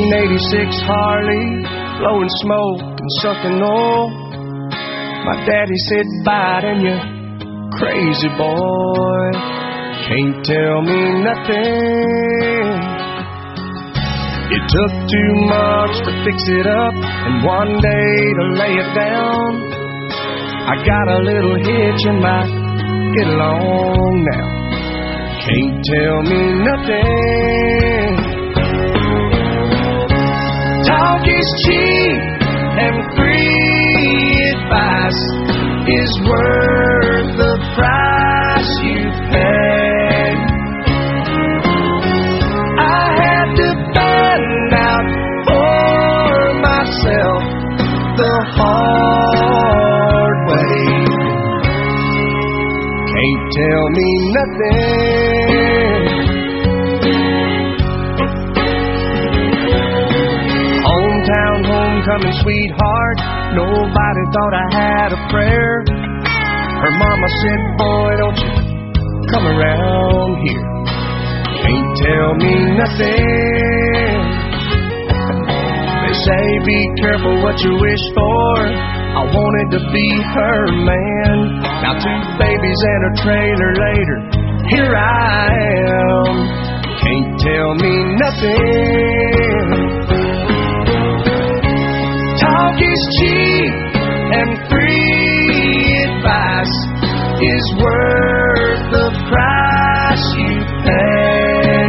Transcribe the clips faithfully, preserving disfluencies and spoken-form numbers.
eighty-six Harley, blowing smoke and sucking oil. My daddy said, Biden, you crazy boy, can't tell me nothing. It took two months to fix it up and one day to lay it down. I got a little hitch and might get along now. Can't tell me nothing. Talk is cheap and free advice is worth the price you pay. I had to find out for myself the hard way. Can't tell me nothing. Hometown, homecoming, sweetheart, nobody thought I had a prayer. Her mama said, boy, don't you come around here. Can't tell me nothing. They say be careful what you wish for. I wanted to be her man. Now two babies and a trailer later, here I am. Can't tell me nothing. Talk is cheap and free advice is worth the price you pay.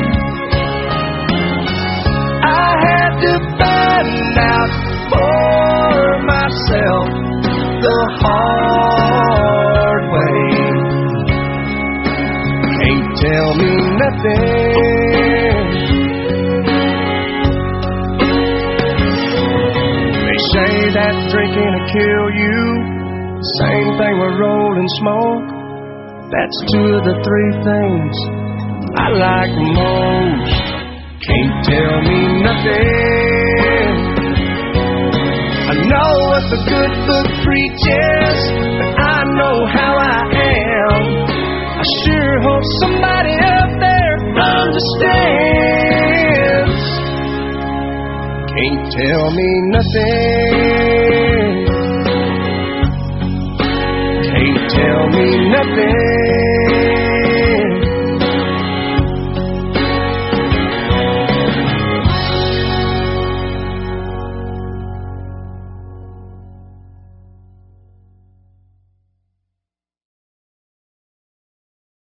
I had to find out for myself the hard way. Can't tell me nothing. They say that drinking will kill you. Same thing with rolling smoke. That's two of the three things I like most. Can't tell me nothing. I know what the good book preaches, but I know how I am. I sure hope somebody up there understands. Can't tell me nothing. Can't tell me nothing.